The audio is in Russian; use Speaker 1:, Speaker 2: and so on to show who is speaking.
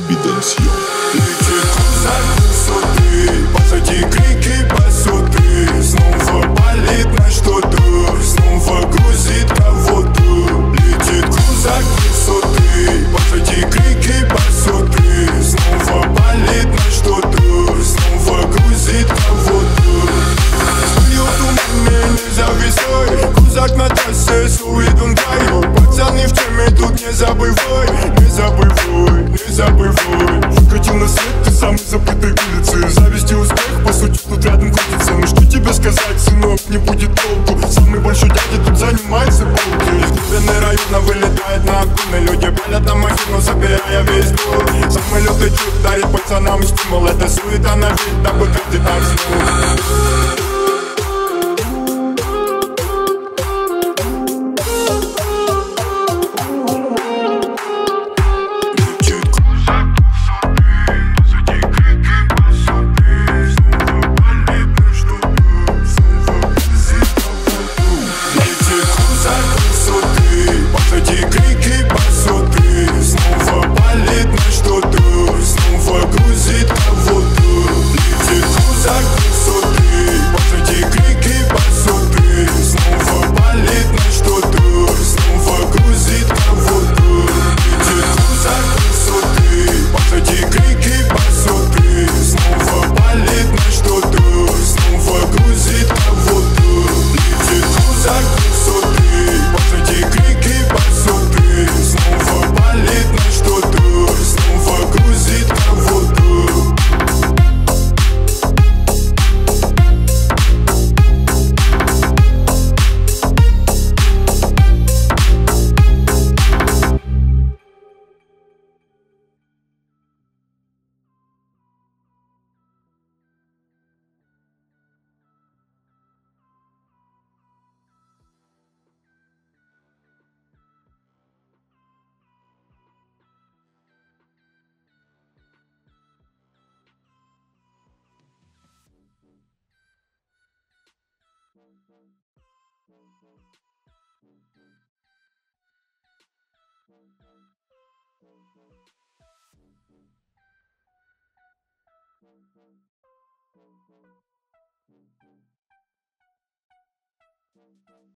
Speaker 1: Бедансьон.
Speaker 2: Летит крузак высоты, позади крики, басоты. Снова палит на что-то, снова грузит кого-то. Летит крузак высоты, позади крики, басоты. Снова палит на что-то, снова грузит кого-то. Сует умами нельзя весой, крузак на трассе, сует он краю. Пацаны в теме, тут не забывай, не забывай, не забывай. Выкатил на свет ты самый забытой улицы. Зависть и успех, по сути, тут рядом крутится. Ну что тебе сказать, сынок, не будет толку. Самый большой дядя тут занимается полки. Из глубины района вылетает на окуны. Люди палят на махину, забирая весь двор. Самый лютый чук дарит пацанам стимул. Это суета на вид, дабы каждый так знал.